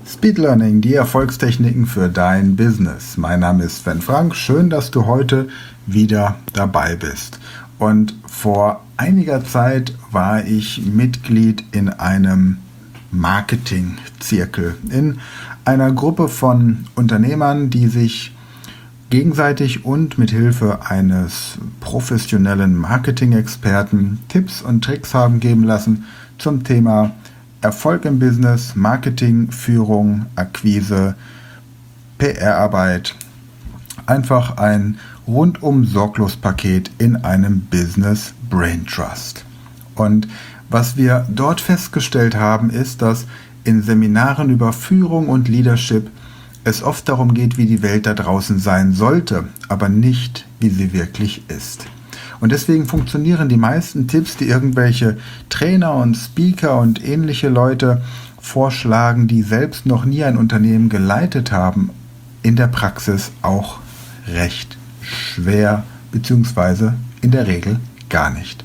Speed Learning, die Erfolgstechniken für dein Business. Mein Name ist Sven Frank. Schön, dass du heute wieder dabei bist. Und vor einiger Zeit war ich Mitglied in einem Marketing-Zirkel, in einer Gruppe von Unternehmern, die sich gegenseitig und mit Hilfe eines professionellen Marketing-Experten Tipps und Tricks haben geben lassen zum Thema Erfolg im Business, Marketing, Führung, Akquise, PR-Arbeit. Einfach ein rundum sorglos Paket in einem Business Brain Trust. Und was wir dort festgestellt haben, ist, dass in Seminaren über Führung und Leadership es oft darum geht, wie die Welt da draußen sein sollte, aber nicht, wie sie wirklich ist. Und deswegen funktionieren die meisten Tipps, die irgendwelche Trainer und Speaker und ähnliche Leute vorschlagen, die selbst noch nie ein Unternehmen geleitet haben, in der Praxis auch recht schwer, beziehungsweise in der Regel gar nicht.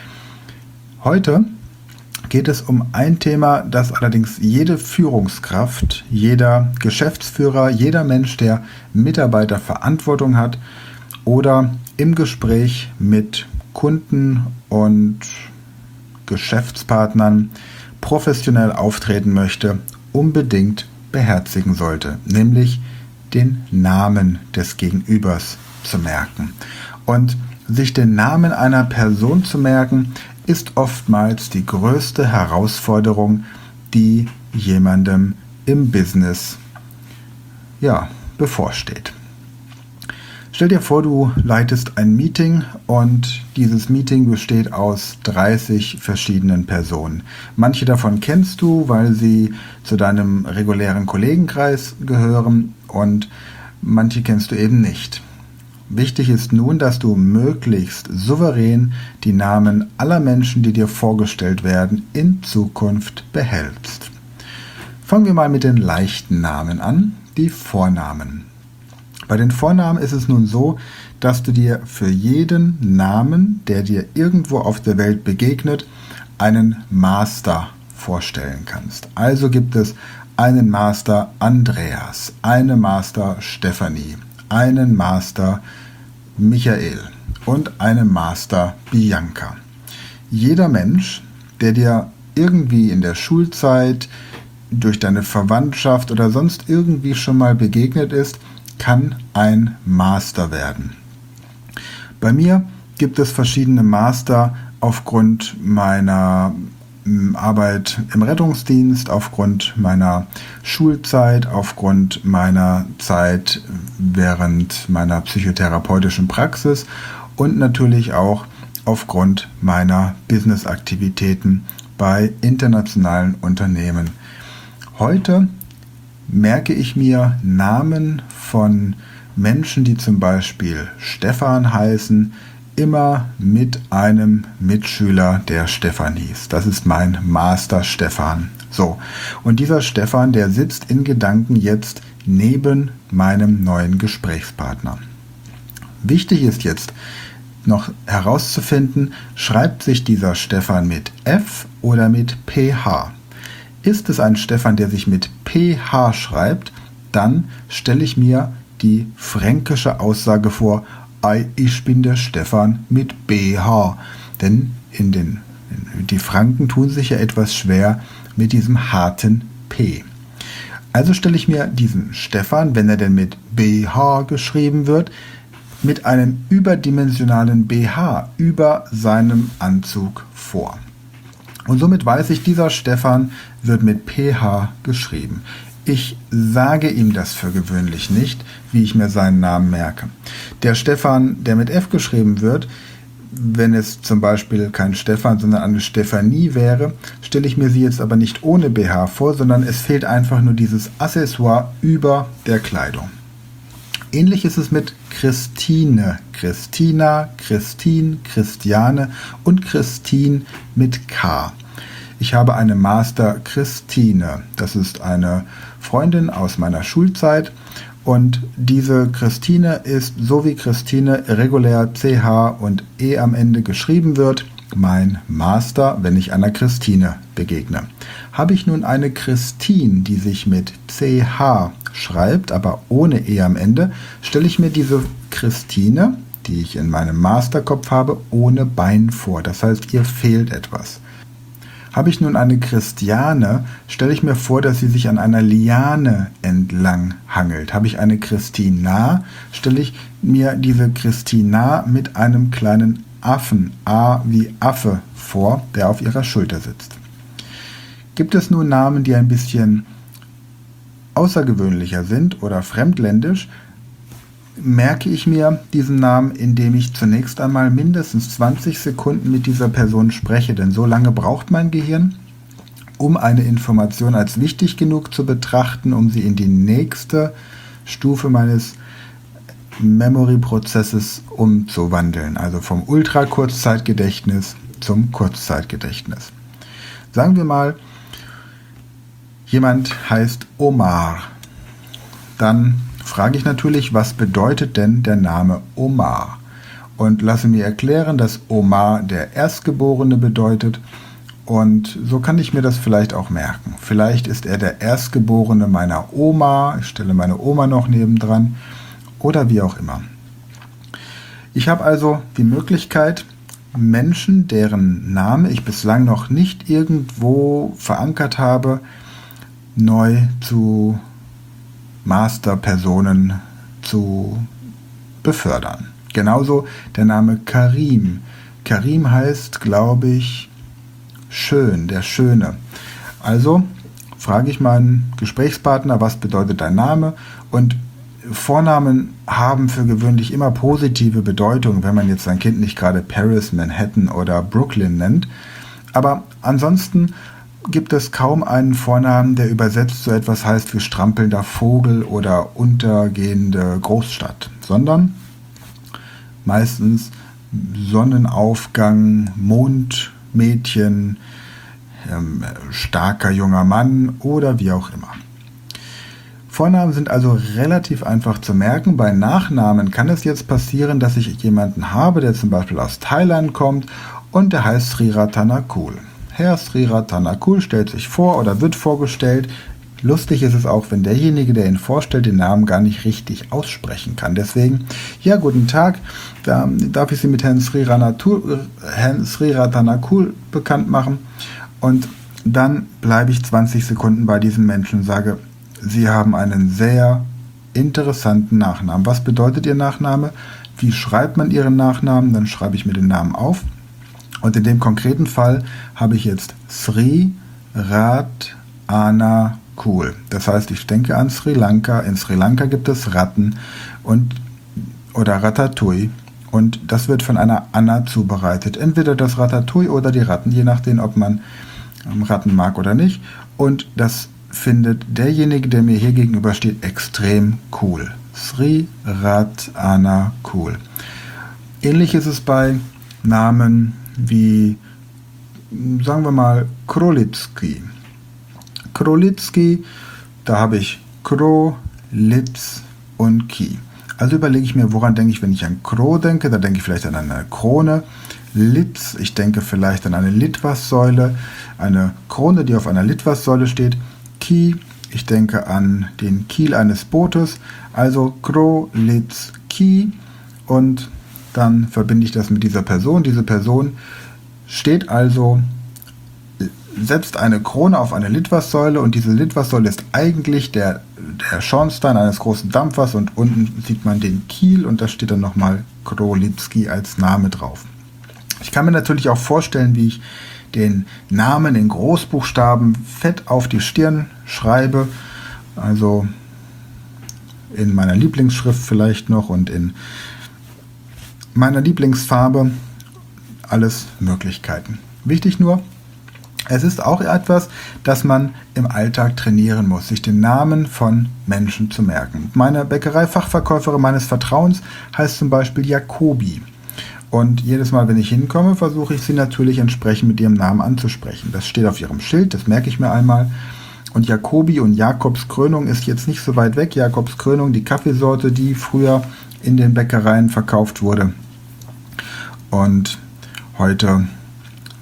Heute geht es um ein Thema, das allerdings jede Führungskraft, jeder Geschäftsführer, jeder Mensch, der Mitarbeiterverantwortung hat oder im Gespräch mit Kunden und Geschäftspartnern professionell auftreten möchte, unbedingt beherzigen sollte, nämlich den Namen des Gegenübers zu merken. Und sich den Namen einer Person zu merken, ist oftmals die größte Herausforderung, die jemandem im Business bevorsteht. Stell dir vor, du leitest ein Meeting und dieses Meeting besteht aus 30 verschiedenen Personen. Manche davon kennst du, weil sie zu deinem regulären Kollegenkreis gehören und manche kennst du eben nicht. Wichtig ist nun, dass du möglichst souverän die Namen aller Menschen, die dir vorgestellt werden, in Zukunft behältst. Fangen wir mal mit den leichten Namen an, die Vornamen. Bei den Vornamen ist es nun so, dass du dir für jeden Namen, der dir irgendwo auf der Welt begegnet, einen Master vorstellen kannst. Also gibt es einen Master Andreas, einen Master Stefanie, einen Master Michael und einen Master Bianca. Jeder Mensch, der dir irgendwie in der Schulzeit, durch deine Verwandtschaft oder sonst irgendwie schon mal begegnet ist, kann ein Master werden. Bei mir gibt es verschiedene Master aufgrund meiner Arbeit im Rettungsdienst, aufgrund meiner Schulzeit, aufgrund meiner Zeit während meiner psychotherapeutischen Praxis und natürlich auch aufgrund meiner Businessaktivitäten bei internationalen Unternehmen. Heute merke ich mir Namen von Menschen, die zum Beispiel Stefan heißen, immer mit einem Mitschüler, der Stefan hieß. Das ist mein Master Stefan. So, und dieser Stefan, der sitzt in Gedanken jetzt neben meinem neuen Gesprächspartner. Wichtig ist jetzt noch herauszufinden, schreibt sich dieser Stefan mit F oder mit PH? Ist es ein Stefan, der sich mit PH schreibt, dann stelle ich mir die fränkische Aussage vor, ich bin der Stefan mit BH. Denn die Franken tun sich ja etwas schwer mit diesem harten P. Also stelle ich mir diesen Stefan, wenn er denn mit BH geschrieben wird, mit einem überdimensionalen BH über seinem Anzug vor. Und somit weiß ich, dieser Stefan wird mit PH geschrieben. Ich sage ihm das für gewöhnlich nicht, wie ich mir seinen Namen merke. Der Stefan, der mit F geschrieben wird, wenn es zum Beispiel kein Stefan, sondern eine Stefanie wäre, stelle ich mir sie jetzt aber nicht ohne BH vor, sondern es fehlt einfach nur dieses Accessoire über der Kleidung. Ähnlich ist es mit Christine, Christina, Christine, Christiane und Christine mit K. Ich habe eine Master Christine. Das ist eine Freundin aus meiner Schulzeit. Und diese Christine ist, so wie Christine regulär CH und E am Ende geschrieben wird, mein Master, wenn ich einer Christine begegne. Habe ich nun eine Christine, die sich mit CH schreibt, aber ohne E am Ende, stelle ich mir diese Christine, die ich in meinem Masterkopf habe, ohne Bein vor. Das heißt, ihr fehlt etwas. Habe ich nun eine Christiane, stelle ich mir vor, dass sie sich an einer Liane entlang hangelt. Habe ich eine Christina, stelle ich mir diese Christina mit einem kleinen Affen, A wie Affe, vor, der auf ihrer Schulter sitzt. Gibt es nun Namen, die ein bisschen außergewöhnlicher sind oder fremdländisch, merke ich mir diesen Namen, indem ich zunächst einmal mindestens 20 Sekunden mit dieser Person spreche, denn so lange braucht mein Gehirn, um eine Information als wichtig genug zu betrachten, um sie in die nächste Stufe meines Memory-Prozesses umzuwandeln, also vom Ultra-Kurzzeitgedächtnis zum Kurzzeitgedächtnis. Sagen wir mal, jemand heißt Omar. Dann frage ich natürlich, was bedeutet denn der Name Omar? Und lasse mir erklären, dass Omar der Erstgeborene bedeutet. Und so kann ich mir das vielleicht auch merken. Vielleicht ist er der Erstgeborene meiner Oma. Ich stelle meine Oma noch nebendran. Oder wie auch immer. Ich habe also die Möglichkeit, Menschen, deren Name ich bislang noch nicht irgendwo verankert habe, neu zu Masterpersonen zu befördern. Genauso der Name Karim. Karim heißt, glaube ich, schön, der Schöne. Also frage ich meinen Gesprächspartner, was bedeutet dein Name? Und Vornamen haben für gewöhnlich immer positive Bedeutung, wenn man jetzt sein Kind nicht gerade Paris, Manhattan oder Brooklyn nennt. Aber ansonsten gibt es kaum einen Vornamen, der übersetzt so etwas heißt wie strampelnder Vogel oder untergehende Großstadt, sondern meistens Sonnenaufgang, Mondmädchen, starker junger Mann oder wie auch immer. Vornamen sind also relativ einfach zu merken. Bei Nachnamen kann es jetzt passieren, dass ich jemanden habe, der zum Beispiel aus Thailand kommt und der heißt Srirathanakul. Herr Srirathanakul stellt sich vor oder wird vorgestellt. Lustig ist es auch, wenn derjenige, der ihn vorstellt, den Namen gar nicht richtig aussprechen kann. Deswegen, ja, guten Tag, da darf ich Sie mit Herrn Srirathanakul bekannt machen. Und dann bleibe ich 20 Sekunden bei diesem Menschen und sage, Sie haben einen sehr interessanten Nachnamen. Was bedeutet Ihr Nachname? Wie schreibt man Ihren Nachnamen? Dann schreibe ich mir den Namen auf. Und in dem konkreten Fall habe ich jetzt Srirathanakul. Das heißt, ich denke an Sri Lanka. In Sri Lanka gibt es Ratten oder Ratatouille. Und das wird von einer Anna zubereitet. Entweder das Ratatouille oder die Ratten, je nachdem, ob man Ratten mag oder nicht. Und das findet derjenige, der mir hier gegenübersteht, extrem cool. Srirathanakul. Ähnlich ist es bei Namen wie, sagen wir mal, Krolitsky. Krolitsky, da habe ich Kro, Litz und Ki. Also überlege ich mir, woran denke ich, wenn ich an Kro denke, da denke ich vielleicht an eine Krone. Litz, ich denke vielleicht an eine Litwassäule, eine Krone, die auf einer Litwassäule steht. Ki, ich denke an den Kiel eines Bootes, also Kro, Litz, Ki, und dann verbinde ich das mit dieser Person. Diese Person steht also, setzt eine Krone auf eine Litwassäule und diese Litwassäule ist eigentlich der Schornstein eines großen Dampfers und unten sieht man den Kiel und da steht dann nochmal Krolitsky als Name drauf. Ich kann mir natürlich auch vorstellen, wie ich den Namen in Großbuchstaben fett auf die Stirn schreibe, also in meiner Lieblingsschrift vielleicht noch und in meiner Lieblingsfarbe, alles Möglichkeiten. Wichtig nur, es ist auch etwas, das man im Alltag trainieren muss, sich den Namen von Menschen zu merken. Meine Bäckereifachverkäuferin meines Vertrauens heißt zum Beispiel Jacobi. Und jedes Mal, wenn ich hinkomme, versuche ich sie natürlich entsprechend mit ihrem Namen anzusprechen. Das steht auf ihrem Schild, das merke ich mir einmal. Und Jacobi und Jakobskrönung ist jetzt nicht so weit weg. Jakobskrönung, die Kaffeesorte, die früher in den Bäckereien verkauft wurde und heute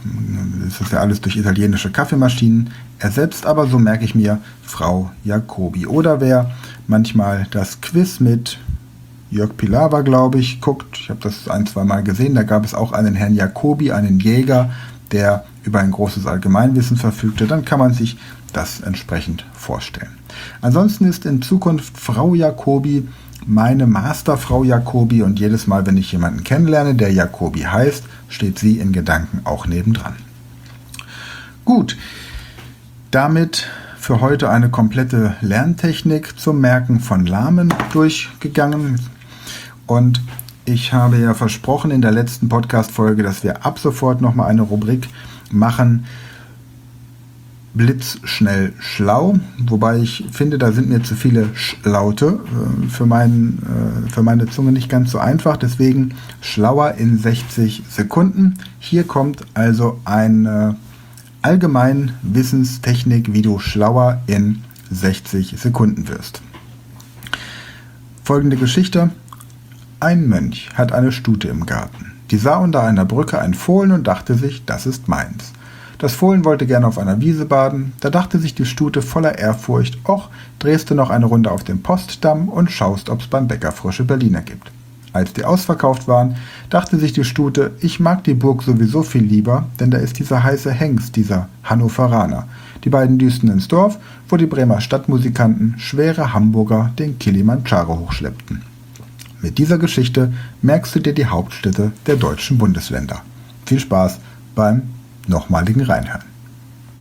Das ist ja alles durch italienische Kaffeemaschinen ersetzt, aber so merke ich mir Frau Jacobi. Oder wer manchmal das Quiz mit Jörg Pilawa, glaube ich, guckt, ich habe das 1-2 Mal gesehen, da gab es auch einen Herrn Jacobi, einen Jäger, der über ein großes Allgemeinwissen verfügte, dann kann man sich das entsprechend vorstellen. Ansonsten ist in Zukunft Frau Jacobi meine Masterfrau Jacobi und jedes Mal, wenn ich jemanden kennenlerne, der Jacobi heißt, steht sie in Gedanken auch nebendran. Gut, damit für heute eine komplette Lerntechnik zum Merken von Lamen durchgegangen. Und ich habe ja versprochen in der letzten Podcast-Folge, dass wir ab sofort nochmal eine Rubrik machen, blitzschnell schlau, wobei ich finde, da sind mir zu viele Sch-Laute für meine Zunge nicht ganz so einfach, deswegen schlauer in 60 Sekunden. Hier kommt also eine Allgemeinwissenstechnik, wie du schlauer in 60 Sekunden wirst. Folgende Geschichte. Ein Mönch hat eine Stute im Garten. Die sah unter einer Brücke ein Fohlen und dachte sich, das ist meins. Das Fohlen wollte gerne auf einer Wiese baden, da dachte sich die Stute voller Ehrfurcht, och, drehst du noch eine Runde auf dem Postdamm und schaust, ob's beim Bäcker frische Berliner gibt. Als die ausverkauft waren, dachte sich die Stute, ich mag die Burg sowieso viel lieber, denn da ist dieser heiße Hengst, dieser Hannoveraner. Die beiden düsten ins Dorf, wo die Bremer Stadtmusikanten schwere Hamburger den Kilimanjaro hochschleppten. Mit dieser Geschichte merkst du dir die Hauptstädte der deutschen Bundesländer. Viel Spaß beim nochmaligen Reinhören.